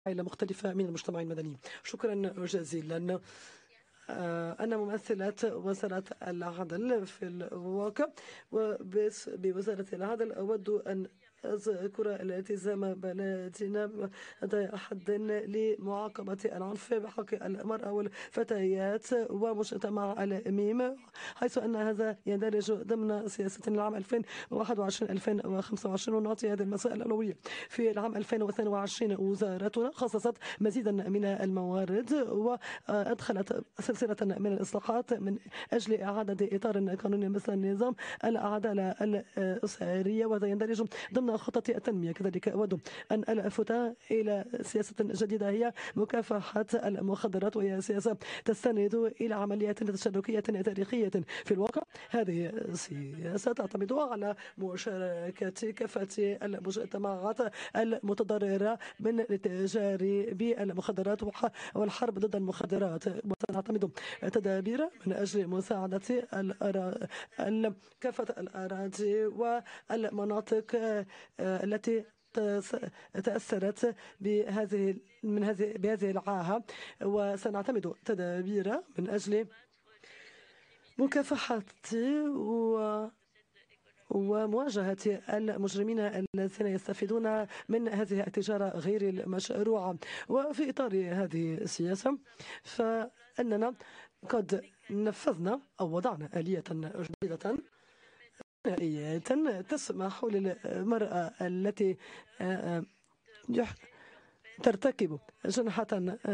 عائلة مختلفة من المجتمع المدني. شكرا جزيلا. أنا ممثلة وزارة العدل في الواقع، وبوزارة العدل أود أن أذكر الالتزام بلدنا حد لمعاقبة العنف بحق المرأة والفتيات ومجتمع الأميم، حيث أن هذا يندرج ضمن سياسة العام 2021-2025 ونعطي هذه المسائل الأولوية. في العام 2022 وزارتنا خصصت مزيدا من الموارد وأدخلت سلسلة من الإصلاحات من أجل إعادة إطار قانوني مثل نظام العدالة الأسرية، وهذا يندرج ضمن خطة التنمية. كذلك أود أن ألفت إلى سياسة جديدة هي مكافحة المخدرات، وهي سياسة تستند إلى عمليات تشاركية تاريخية. في الواقع هذه السياسة تعتمد على مشاركة كافة المجتمعات المتضررة من التجار بالمخدرات والحرب ضد المخدرات، وسنعتمد تدابير من أجل مساعدة كافة الأراضي والمناطق التي تأثرت بهذه العاهة، وسنعتمد تدابير من أجل مكافحة ومواجهة المجرمين الذين يستفيدون من هذه التجارة غير المشروعة. وفي إطار هذه السياسة فإننا قد نفذنا أو وضعنا آلية جديدة تسمح للمرأة التي ترتكب جنحة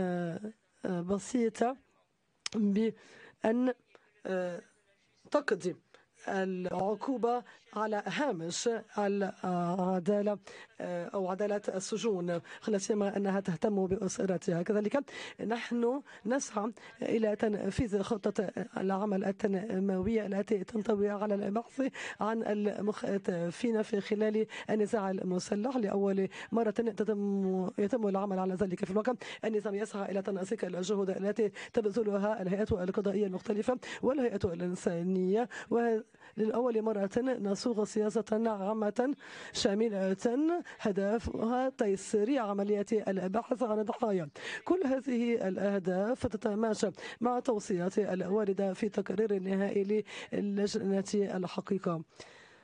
بسيطة بأن تقضي العقوبة على هامش العدالة أو عدالة السجون، خلا سيما أنها تهتم بأسرتها. كذلك نحن نسعى إلى تنفيذ خطة العمل التنموية التي تنطوي على البحث عن المختفين في خلال النزاع المسلح. لأول مرة يتم العمل على ذلك. في الواقع النظام يسعى إلى تنسيق الجهود التي تبذلها الهيئات القضائية المختلفة والهيئات الإنسانية، ولأول مرة نصوغ سياسة عامة شاملة هدفها تيسير عملية البحث عن الضحايا. كل هذه الأهداف تتماشى مع توصيات الواردة في تقرير النهائي للجنة الحقيقة.